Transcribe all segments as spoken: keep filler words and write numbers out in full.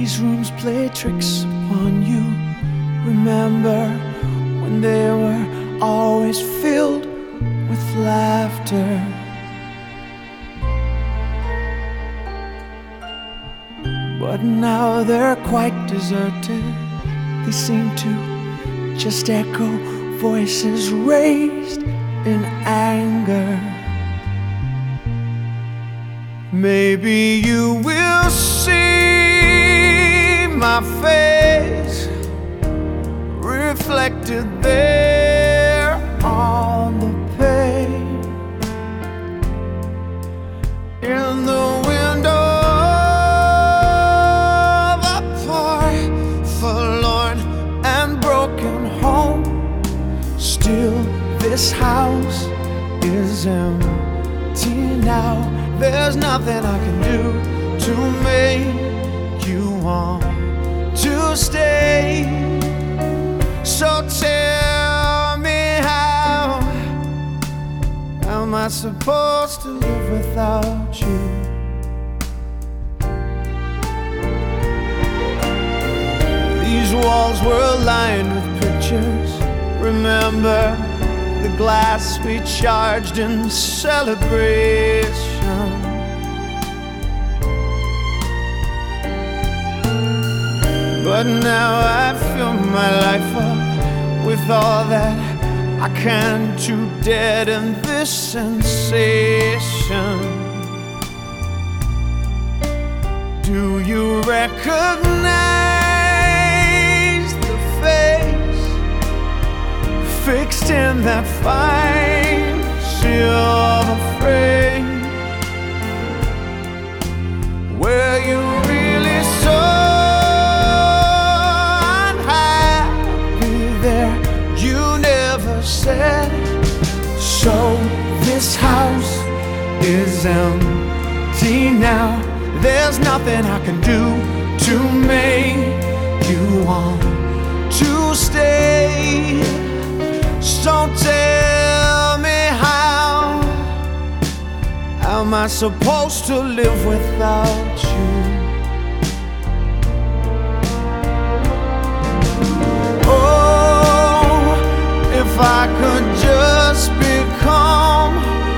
these rooms play tricks upon you. Remember when they were always filled with laughter. But now they're quite deserted. They seem to just echo voices raised in anger. Maybe you will see my face reflected there on the page, in the window of a poor, forlorn and broken home. Still, this house is empty now. There's nothing I can do to make you want to stay. So tell me, how am I supposed to live without you? These walls were lined with pictures. Remember the glass we charged in celebration. But now I fill my life up with all that I can to deaden this sensation. Do you recognize the face fixed in that fine silver frame, where you really saw said? So this house is empty now. There's nothing I can do to make you want to stay. So tell me, how am I supposed to live without you? If I could just become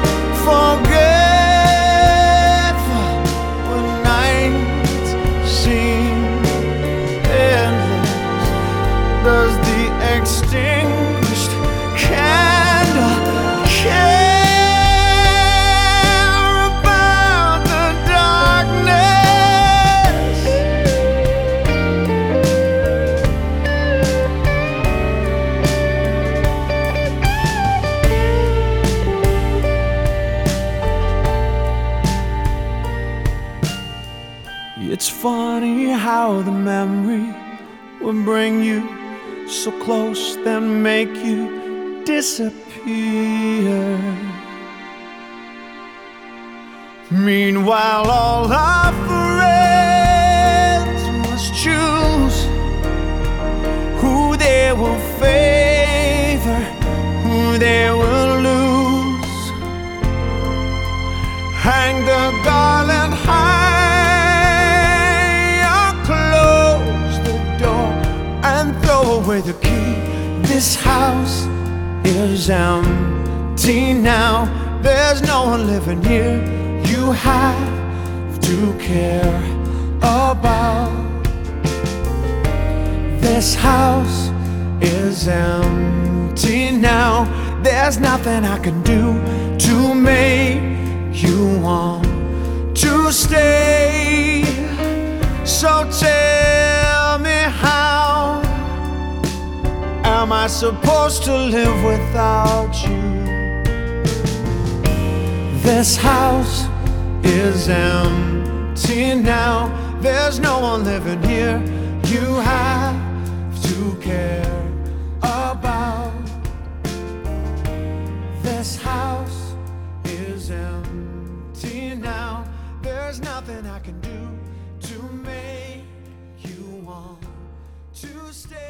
forgetful when nights seem endless, does the extinguished candle care about the darkness? It's funny how the memory will bring you so close, then make you disappear. Meanwhile, all our friends must choose who they will favor, who they will lose. Hang the garland high, away the key. This house is empty now. There's no one living here you have to care about. This house is empty now. There's nothing I can do to make you want to stay. So tell me, how am I supposed to live without you? This house is empty now. There's no one living here you have to care about. This house is empty now. There's nothing I can do to make you want to stay.